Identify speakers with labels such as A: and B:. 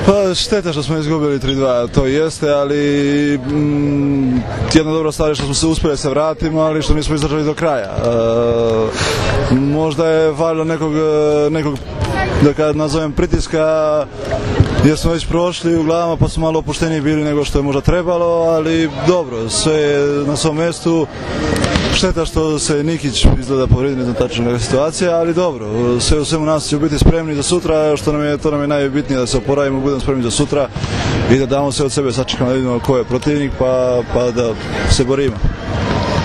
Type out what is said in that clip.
A: Pa šteta što smo izgubili 3-2, to jeste, ali jedna dobra stvar je što smo se uspjeli se vratimo, ali što nismo izdržali do kraja. Možda je valjalo nekog da kad nazovem pritiska, jer smo već prošli u glavama pa smo malo opušteniji bili nego što je možda trebalo, ali dobro, sve je na svom mjestu. Šteta što se Nikić izgleda povrijedio, ne znam tačno neka situacija, ali dobro, sve u svemu nas će biti spremni za sutra, to nam je najbitnije, da se oporavimo, budemo spremni za sutra i da damo sve od sebe, sačekamo da vidimo ko je protivnik pa da se borimo.